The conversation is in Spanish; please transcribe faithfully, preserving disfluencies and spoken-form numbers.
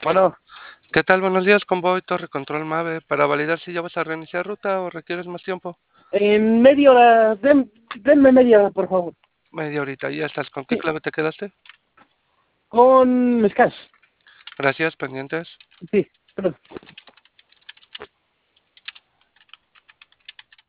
Bueno, ¿Qué tal? Buenos días, Convoy Torre Control Mave. Para validar si ya vas a reiniciar ruta o requieres más tiempo. en media hora, den, denme media hora, por favor. Media horita, ya estás. ¿Con qué Sí, clave te quedaste? con Scans. Gracias, pendientes. Sí, perdón.